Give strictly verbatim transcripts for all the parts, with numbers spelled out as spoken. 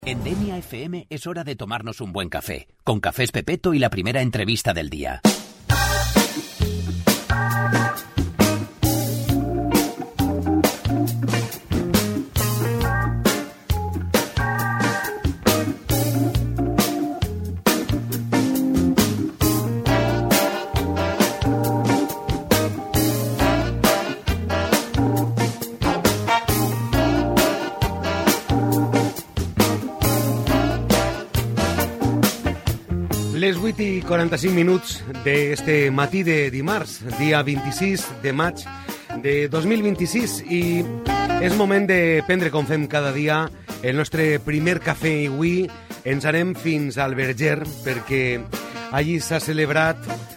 En Denia F M es hora de tomarnos un buen café, con Cafés Pepeto y la primera entrevista del día. Les vuit i quaranta-cinc minuts d'este matí de dimarts, dia vint-i-sis de maig de dos mil vint-i-sis, i és moment de prendre, com fem cada dia, el nostre primer cafè. I avui ens anem fins al Verger, perquè allí s'ha celebrat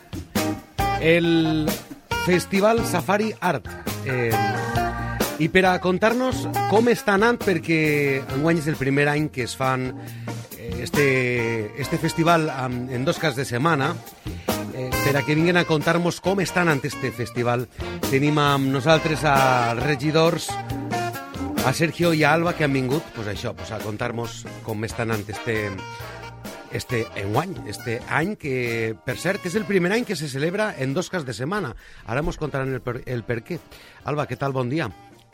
el Festival Safari Art. Eh, I per a contar-nos com està anant, perquè enguany és el primer any que es fan Este, este festival um, en dos caps de setmana, eh, per a que vinguin a contar-nos com estan ante este festival. Tenim amb nosaltres a regidors, a Sergio i a Alba, que han vingut pues això, pues a contar-nos com estan ante este, este enguany, este any que, per cert, és el primer any que se celebra en dos caps de setmana. Ara mos contaran el per, el per què. Alba, què tal? Bon dia.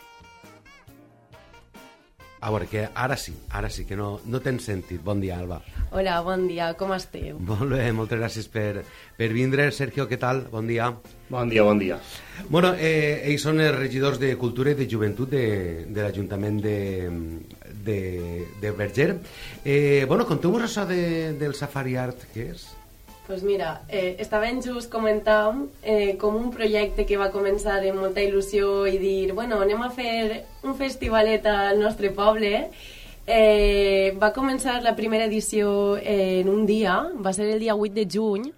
A veure, que ara sí, ara sí, que no, no tens sentit. Bon dia, Alba. Hola, bon dia, com esteu? Molt bé, moltes gràcies per, per vindre. Sergio, què tal? Bon dia. Bon dia, bon dia. Bueno, eh, ells són els regidors de Cultura i de Joventut de, de l'Ajuntament de, de, de Verger. Eh, bueno, conteu-vos això de, del Safari Art, què és? Pues mira, eh, estàvem just comentant eh, com un projecte que va començar amb molta il·lusió i dir, bueno, anem a fer un festivalet al nostre poble. Eh, va començar la primera edició eh, en un dia, va ser el dia vuit de juny,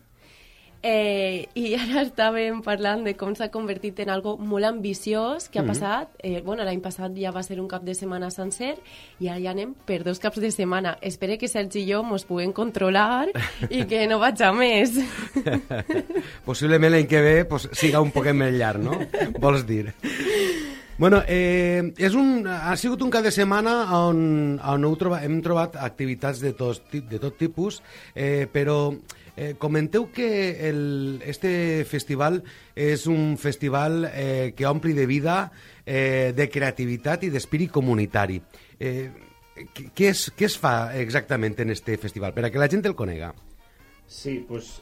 eh, i ara estàvem parlant de com s'ha convertit en algo molt ambiciós que ha passat. Eh, bueno, l'any passat ja va ser un cap de setmana sencer i ara ja anem per dos caps de setmana. Espero que Sergi i jo mos puguem controlar i que no vaig a més. Possiblement l'any que ve pues, siga un poquet més llarg, no? Vols dir? Bueno, eh, és un, ha sigut un cap de setmana on, on heu trobat, hem trobat activitats de tot, de tot tipus, eh, però eh, comenteu que el, este festival és un festival eh, que ompli de vida, eh, de creativitat i d'espírit comunitari. Eh, què, es, què es fa exactament en este festival, per a que la gent el conega? Sí, pues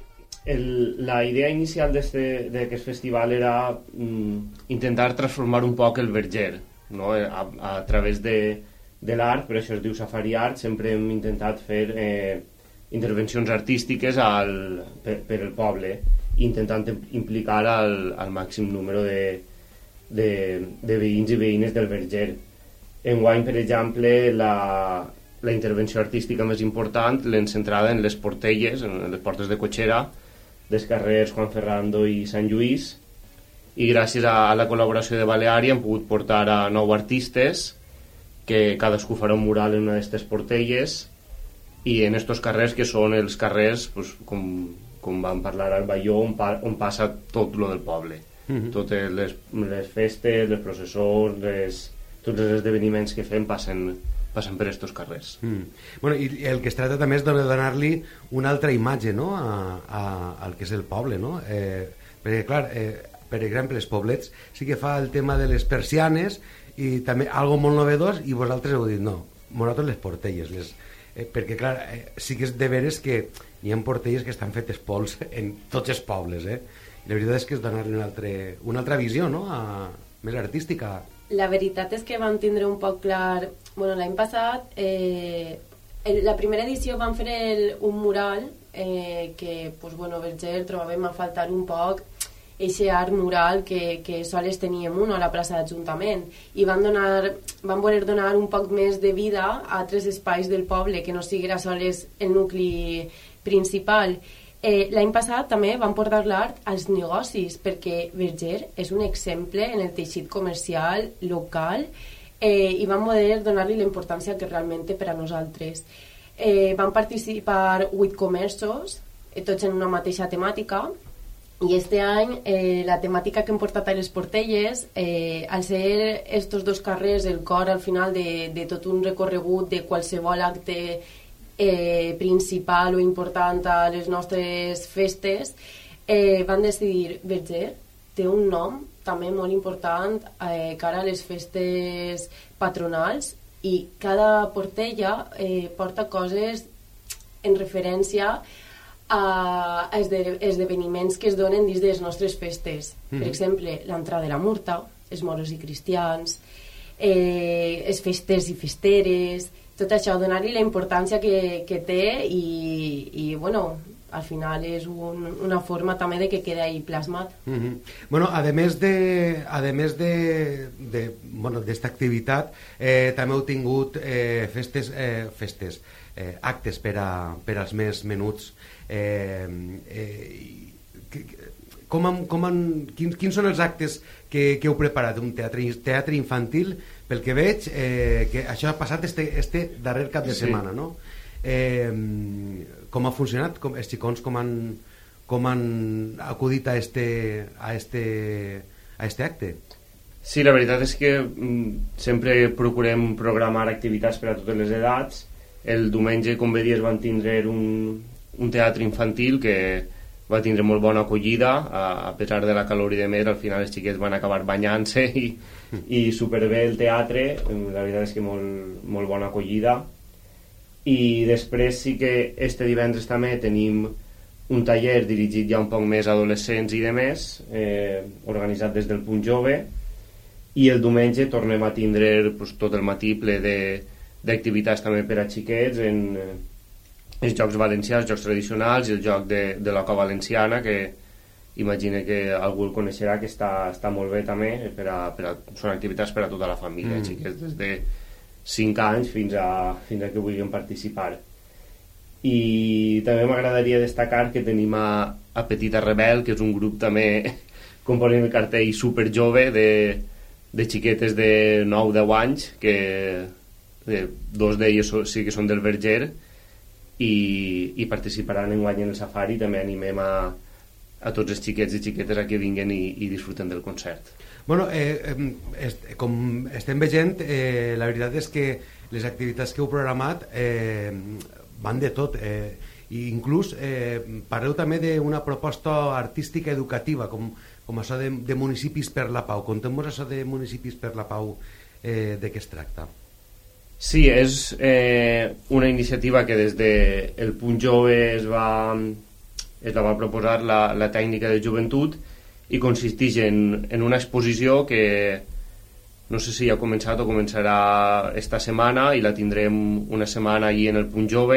el, la idea inicial d'aquest festival era mm, intentar transformar un poc el Verger, no? a, a través de, de l'art, per això es diu Safari Art. Sempre hem intentat fer eh, intervencions artístiques al, per, per el poble, intentant implicar al, al màxim número de, de, de veïns i veïnes del Verger. Enguany, per exemple, la, la intervenció artística més important l'hem centrada en les portelles, en les portes de cotxera, dels carrers Juan Ferrando i Sant Lluís, i gràcies a la col·laboració de Baleària hem pogut portar a nou artistes que cadascú farà un mural en una d'aquestes portelles, i en estos carrers que són els carrers, pues, com, com vam parlar al Balló, on, pa, on passa tot lo del poble. Mm-hmm. Totes les, les festes, les processons, les, tots els esdeveniments que fem passen passen per estos carrers. Mm. Bueno, i el que es tracta també és de donar-li una altra imatge, no?, a, a, al que és el poble, no? Eh, perquè, clar, eh, per exemple, els poblets sí que fa el tema de les persianes i també algo molt novedós, i vosaltres heu dit, no, nosaltres les portelles, les, eh, perquè, clar, eh, sí que és de veres que hi ha portelles que estan fetes pols en tots els pobles, eh? I la veritat és que és donar-li una, altre, una altra visió, no?, a, més artística. La veritat és que vam tindre un poc clar. Bueno, l'any passat, eh, el, la primera edició vam fer el, un mural eh, que, pues, bueno, Verger trobàvem a faltar un poc eixe art mural que, que sols teníem uno a la plaça d'Ajuntament, i vam, donar, vam voler donar un poc més de vida a altres espais del poble, que no siguera sols el nucli principal. Eh, l'any passat també vam portar l'art als negocis, perquè Verger és un exemple en el teixit comercial local, eh, i vam poder donar-li la importància que realment té per a nosaltres. Eh, van participar vuit comerços, eh, tots en una mateixa temàtica, i este any eh, la temàtica que hem portat a les Portelles, eh, al ser estos dos carrers el cor al final de, de tot un recorregut de qualsevol acte eh, principal o important a les nostres festes, eh, van decidir Verger té un nom també molt important eh, cara a les festes patronals, i cada Portella eh, porta coses en referència a esdeveniments que es donen dins de les nostres festes. Mm-hmm. Per exemple, l'entrada de la Murta, els moros i cristians, eh, les festes i festeres, tot això, donar-li la importància que, que té, i, i bueno, al final és un, una forma també de que queda ahí plasmat. Mm-hmm. Bueno, a més de a més de, de bueno, d'esta activitat, eh, també heu tingut eh, festes, eh, festes eh, actes per, a, per als més menuts. Eh, eh, com han, com han, quins, quins són els actes que, que heu preparat? Un teatre, teatre infantil, pel que veig, eh, que això ha passat este, este darrer cap de setmana, sí. No? Eh, com ha funcionat? Com, els xicons com han, com han acudit a este, a, este, a este acte? Sí, la veritat és que mm, sempre procurem programar activitats per a totes les edats. El diumenge, com bé dies, van tindre un, un teatre infantil que va tindre molt bona acollida, a, a pesar de la calor i de més. Al final els xiquets van acabar banyant-se i, i superbé el teatre, la veritat és que molt, molt bona acollida. I després sí que este divendres també tenim un taller dirigit ja un poc més a adolescents i de més, eh, organitzat des del Punt Jove, i el diumenge tornem a tindre pues, tot el matí ple de d'activitats també per a xiquets en eh, els jocs valencians, els jocs tradicionals i el joc de, de l'oca valenciana, que imagino que algú el coneixerà, que està, està molt bé també, per a, per a, són activitats per a tota la família, mm. xiquets des de cinc anys fins a, fins a que vulguin participar. I també m'agradaria destacar que tenim a, a Petita Rebel, que és un grup també component el cartell super jove de, de xiquetes de nou a deu anys, que de, dos d'elles sí que són del Verger, i, i participaran en guany en el safari. També animem a, a tots els xiquets i xiquetes a que vinguen i, i disfruten del concert. Bueno, eh, est, com estem veient, eh, la veritat és que les activitats que heu programat eh, van de tot, eh, i inclús eh, parleu també d'una proposta artística educativa, com, com això de, de Municipis per la Pau. Contem-nos això de Municipis per la Pau, eh, de què es tracta. Sí, és eh, una iniciativa que des del de Punt Jove es va, es va proposar la, la tècnica de joventut, i consisteix en, en una exposició que no sé si ja ha començat o començarà esta setmana, i la tindrem una setmana allí en el Punt Jove,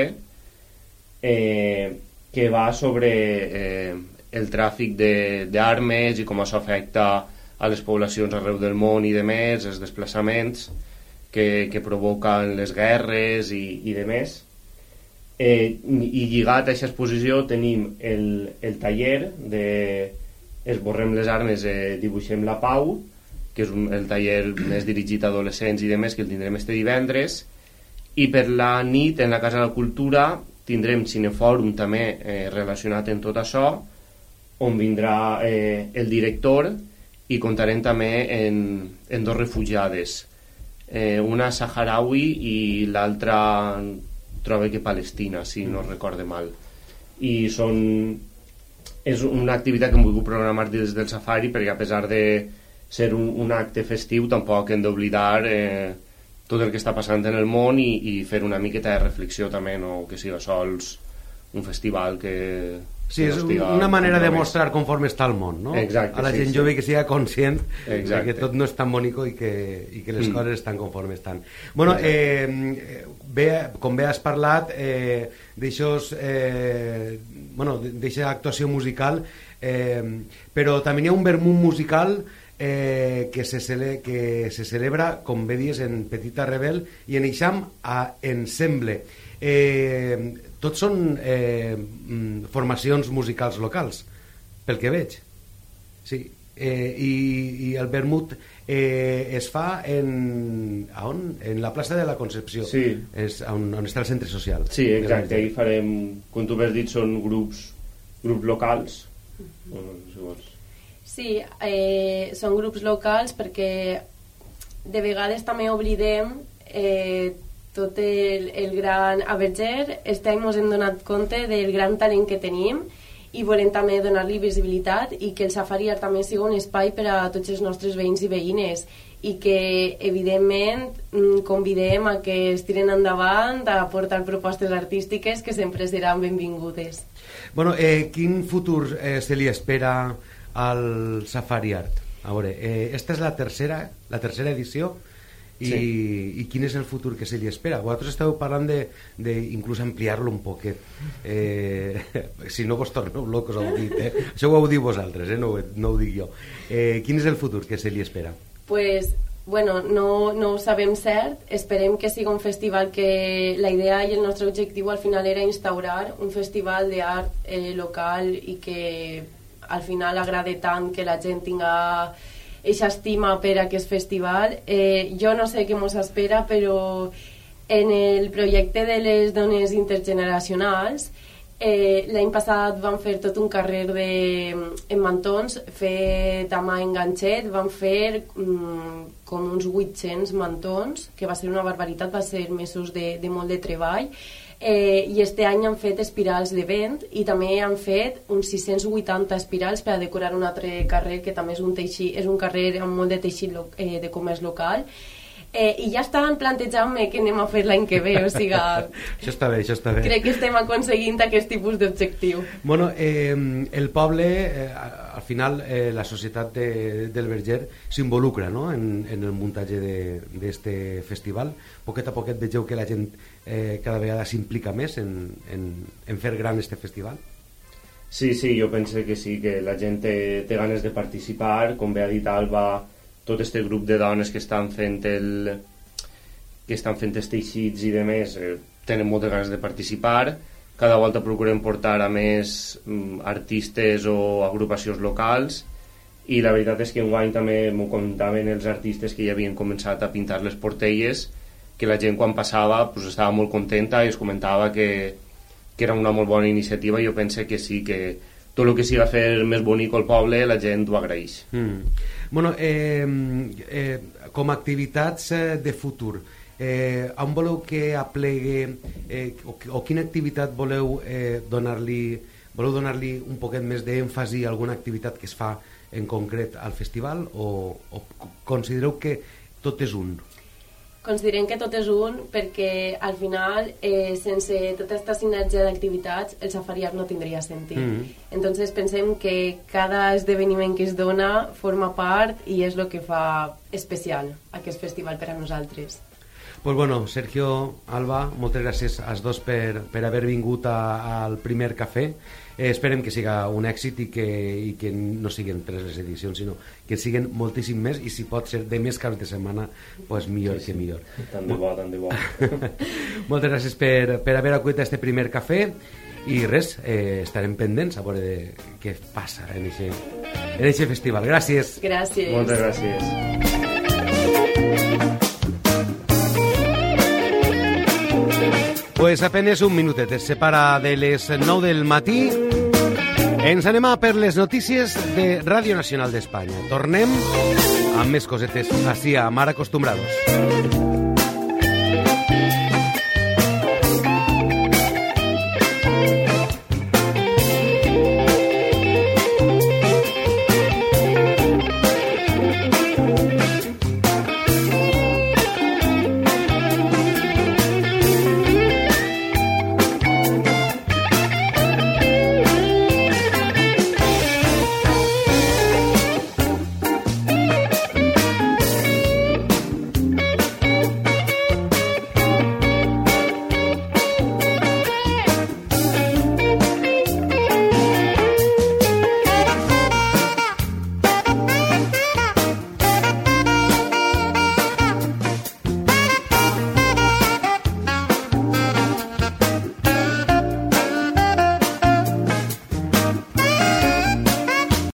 eh, que va sobre eh, el tràfic d'armes i com això afecta a les poblacions arreu del món i de més, els desplaçaments que, que provoquen les guerres i, i de més. Eh, i lligat a aquesta exposició tenim el, el taller de Esborrem les armes, eh, dibuixem la pau, que és un, el taller més dirigit a adolescents i de més, que el tindrem este divendres. I per la nit, en la Casa de la Cultura, tindrem cinefòrum també eh, relacionat amb tot això, on vindrà eh, el director, i contarem també en, en dos refugiades, eh, una saharaui i l'altra trobo que Palestina, si no recorde mal. I són... és una activitat que hem volgut programar des del safari, perquè a pesar de ser un, un acte festiu tampoc hem d'oblidar eh, tot el que està passant en el món, i, i fer una miqueta de reflexió també, no que sigui sols un festival que... Sí, és una manera de mostrar conforme està el món, no? Exacte, a la gent sí, jove sí. que sigui conscient Exacte. de que tot no és tan bonico i que, i que les mm. coses estan conforme estan. Bueno, eh, bé, com bé has parlat eh, d'aixòs eh, bueno, d'aquesta actuació musical, eh, però també hi ha un vermut musical eh, que, se cele, que se celebra, com bé dius, en Petita Rebel i en Eixam a Ensemble. Eh, tots són eh, formacions musicals locals, pel que veig. Sí. Eh, i, i el vermut eh, es fa en, a on? En la plaça de la Concepció, sí. És on, on està el centre social. Sí, exacte, ahí farem, com tu has dit, són grups grups locals Bueno, si vols. Sí, eh, són grups locals perquè de vegades també oblidem eh, tot el, el gran... A Verger este any ens hem donat compte del gran talent que tenim i volem també donar-li visibilitat i que el Safari Art també sigui un espai per a tots els nostres veïns i veïnes i que, evidentment, convidem a que es tiren endavant a aportar propostes artístiques que sempre seran benvingudes. Bueno, eh, quin futur eh, se li espera al Safari Art? A veure, eh, esta és la tercera, la tercera edició i, sí. I quin és el futur que se li espera? Vosaltres esteu parlant de, de inclús ampliar-lo un poquet. Eh, si no vos torneu locos, ho heu dit, eh? Això ho heu dit vosaltres, eh? no, no ho dic jo. Eh, quin és el futur que se li espera? Pues, bueno, no, no ho sabem cert. Esperem que sigui un festival que la idea i el nostre objectiu al final era instaurar un festival d'art eh, local i que al final agrade tant que la gent tinga eixa estima per a aquest festival. Eh, jo no sé què mos espera, però en el projecte de les dones intergeneracionals eh, l'any passat vam fer tot un carrer de, en mantons fet a mà enganxet, vam fer mm, com uns vuit-cents mantons, que va ser una barbaritat, va ser mesos de, de molt de treball. Eh, i este any han fet espirals de vent i també han fet uns sis-cents vuitanta espirals per a decorar un altre carrer que també és un, teixit, és un carrer amb molt de teixit lo, eh, de comerç local. Eh, i ja estaven plantejant-me què anem a fer l'any que ve, o sigui... Això està bé, això està bé. Crec que estem aconseguint aquest tipus d'objectiu. Bueno, eh, el poble, eh, al final, eh, la societat de, del Verger s'involucra, no?, en, en el muntatge d'aquest festival. Poquet a poquet vegeu que la gent eh, cada vegada s'implica més en, en, en fer gran este festival? Sí, sí, jo penso que sí, que la gent té, té ganes de participar, com bé ha dit Alba, tot este grup de dones que estan fent el que estan fent els teixits i de més eh, tenen moltes ganes de participar. Cada volta procurem portar a més mm, artistes o agrupacions locals i la veritat és que enguany també m'ho comentaven els artistes que ja havien començat a pintar les portelles, que la gent quan passava pues, estava molt contenta i es comentava que, que era una molt bona iniciativa i jo penso que sí, que tot el que siga fer més bonic el poble la gent ho agraeix. Mm. Bueno, eh, eh, com a activitats eh, de futur, eh, on voleu que aplegue eh, o, o quina activitat voleu eh, donar-li voleu donar-li un poquet més d'èmfasi a alguna activitat que es fa en concret al festival o, o considereu que tot és un? Considerem que tot és un perquè al final eh, sense tota aquesta sinergia d'activitats el Safari Art no tindria sentit. Mm-hmm. Entonces pensem que cada esdeveniment que es dona forma part i és el que fa especial aquest festival per a nosaltres. Pues bueno, Sergio, Alba, moltes gràcies als dos per, per haver vingut a, al primer cafè. Eh, esperem que siga un èxit i que, i que no siguin tres les edicions, sinó que siguin moltíssim més i si pot ser de més caps de setmana, pues millor sí, sí. que millor. Tant de bo, tant de bo. Moltes gràcies per, per haver acudit a este primer cafè i res, eh, estarem pendents a veure de què passa en eixe, en eixe festival. Gràcies. Gràcies. Moltes gràcies. Pues apenas un minutet es separa de les nou del matí. Ens anem a per les notícies de Ràdio Nacional d'Espanya. Tornem amb més cosetes així a Mar Acostumbrados.